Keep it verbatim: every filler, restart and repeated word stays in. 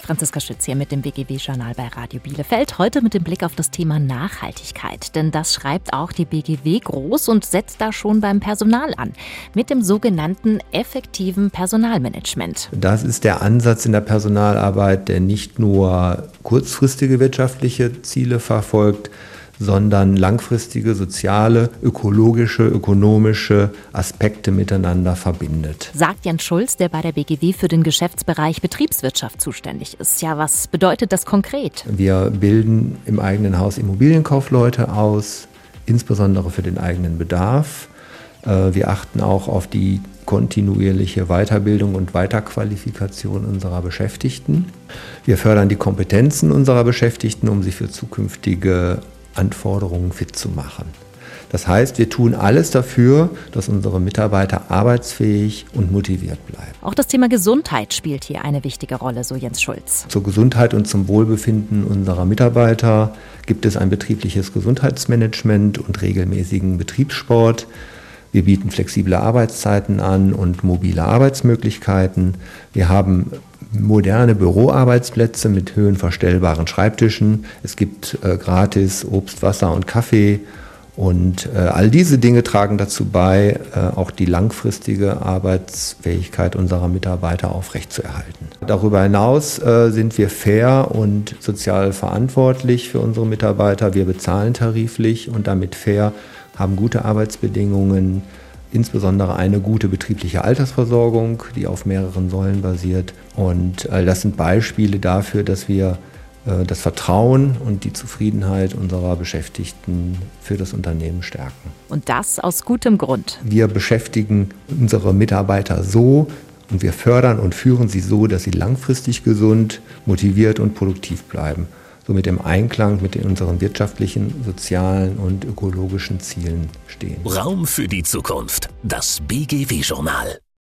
Franziska Schütz hier mit dem B G W-Journal bei Radio Bielefeld. Heute mit dem Blick auf das Thema Nachhaltigkeit. Denn das schreibt auch die B G W groß und setzt da schon beim Personal an. Mit dem sogenannten effektiven Personalmanagement. Das ist der Ansatz in der Personalarbeit, der nicht nur kurzfristige wirtschaftliche Ziele verfolgt, sondern langfristige soziale, ökologische, ökonomische Aspekte miteinander verbindet. Sagt Jens Schulz, der bei der B G W für den Geschäftsbereich Betriebswirtschaft zuständig ist. Ja, was bedeutet das konkret? Wir bilden im eigenen Haus Immobilienkaufleute aus, insbesondere für den eigenen Bedarf. Wir achten auch auf die kontinuierliche Weiterbildung und Weiterqualifikation unserer Beschäftigten. Wir fördern die Kompetenzen unserer Beschäftigten, um sie für zukünftige Anforderungen fit zu machen. Das heißt, wir tun alles dafür, dass unsere Mitarbeiter arbeitsfähig und motiviert bleiben. Auch das Thema Gesundheit spielt hier eine wichtige Rolle, so Jens Schulz. Zur Gesundheit und zum Wohlbefinden unserer Mitarbeiter gibt es ein betriebliches Gesundheitsmanagement und regelmäßigen Betriebssport. Wir bieten flexible Arbeitszeiten an und mobile Arbeitsmöglichkeiten. Wir haben moderne Büroarbeitsplätze mit höhenverstellbaren Schreibtischen. Es gibt äh, gratis Obst, Wasser und Kaffee. Und äh, all diese Dinge tragen dazu bei, äh, auch die langfristige Arbeitsfähigkeit unserer Mitarbeiter aufrechtzuerhalten. Darüber hinaus äh, sind wir fair und sozial verantwortlich für unsere Mitarbeiter. Wir bezahlen tariflich und damit fair, haben gute Arbeitsbedingungen, insbesondere eine gute betriebliche Altersversorgung, die auf mehreren Säulen basiert. Und äh, das sind Beispiele dafür, dass wir äh, das Vertrauen und die Zufriedenheit unserer Beschäftigten für das Unternehmen stärken. Und das aus gutem Grund. Wir beschäftigen unsere Mitarbeiter so und wir fördern und führen sie so, dass sie langfristig gesund, motiviert und produktiv bleiben. Somit im Einklang mit unseren wirtschaftlichen, sozialen und ökologischen Zielen stehen. Raum für die Zukunft. Das B G W-Journal.